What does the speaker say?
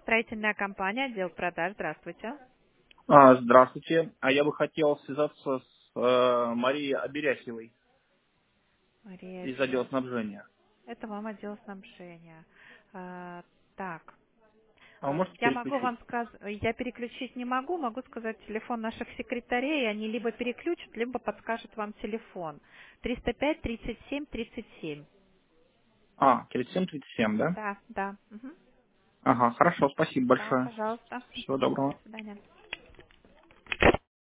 Строительная компания, отдел продаж. Здравствуйте. Здравствуйте. А я бы хотел связаться с Марией Аберяхевой Мария из отдела Берег. снабжения. Это вам отдел снабжения. Так, А вы можете я могу переключить? вам сказать, я переключить не могу, могу сказать телефон наших секретарей, они либо переключат, либо подскажут вам телефон. 305 37 37. 3737, да? Да, да. Мгм. Ага, хорошо, спасибо Да, большое. пожалуйста. Всего доброго. До свидания.